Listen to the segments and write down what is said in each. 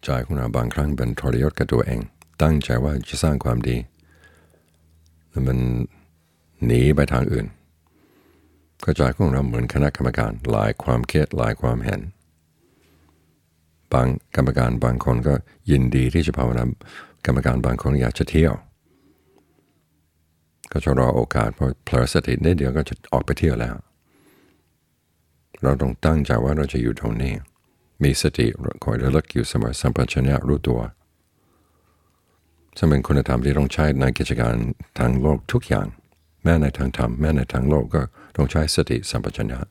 ใจของเราบางครั้งเป็นทรยศกับตัวเองตั้งใจว่าจะสร้างความดีแล้วมันหนีไปทางอื่นก็ใจของเราเหมือนคณะกรรมการหลายความคิดหลายความเห็นบางกรรมการบางคนก็ยินดีที่จะภาวนากรรมการบางคนอยากจะเที่ยวก็จะรอโอกาสพอเพลิดสติได้เดี๋ยวก็จะออกไปเที่ยวแล้วเราต้องตั้งใจว่าเราจะอยู่ตรงนี้มีสติคอยระลึกอยู่เสมอสัมปชัญญะรู้ตัวซึ่งเป็นคุณธรรมที่ต้องใช้ในกิจการทางโลกทุกอย่างแม้ในทางธรรมแม้ในทางโลกก็ต้องใช้สติสัมปชัญญะ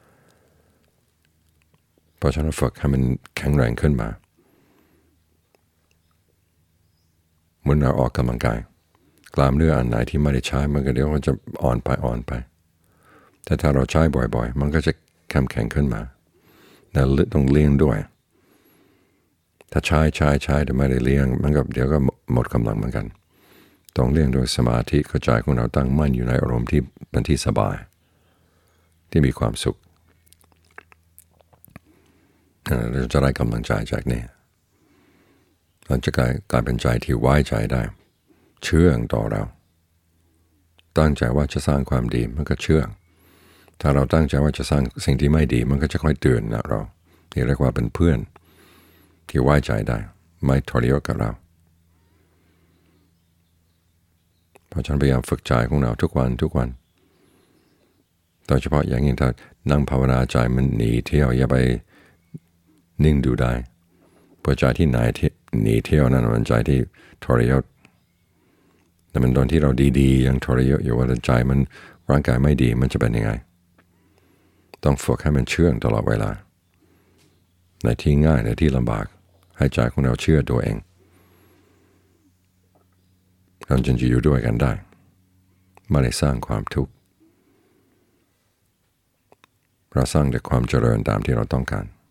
เพราะฉะนั้นฝึกให้มันแข็งแรงขึ้นมาเหมือนเราออกกำลังกายกล้ามเนื้ออันไหนที่ไม่ได้ใช้มันก็เดี๋ยวมันจะอ่อนไปแต่ถ้าเราใช้บ่อยๆมันก็จะเข้มแข็งขึ้นมาแต่ต้องเลี้ยงด้วยถ้าใช้แต่ไม่ได้เลี้ยงมันก็เดี๋ยวก็หมดกำลังเหมือนกันต้องเลี้ยงด้วยสมาธิเข้าใจของเราตั้งมั่นอยู่ในอารมณ์ที่เป็นที่สบายที่มีความสุขเราจะได้กำลังใจจากนี้เราจะกลายเป็นใจที่ไว้ใจได้เชื่องต่อเราตั้งใจว่าจะสร้างความดีมันก็เชื่องถ้าเราตั้งใจว่าจะสร้างสิ่งที่ไม่ดีมันก็จะค่อยเตือนเราที่เรียกว่าเป็นเพื่อนที่ไว้ใจได้ไม่ทรยศกับเราเพราะฉันพยายามฝึกใจของเราทุกวันโดยเฉพาะอย่างยิ่งถ้านั่งภาวนาใจมันหนีเที่ยวอย่าไปนิ่งดูได้เพราะใจที่หนีเที่ยวนั่นมันใจที่ทรยศแต่มันตอนที่เราดีๆยังทรยศอยู่ว่าใจมันร่างกายไม่ดีมันจะเป็นยังไงต้องฝึกให้มันเชื่องตลอดเวลาในที่ง่ายในที่ลำบากให้ใจของเราเชื่อตัวเองเราจึงจะอยู่ด้วยกันได้ไม่ได้สร้างความทุกข์เราสร้างแต่ความเจริญตามที่เราต้องการ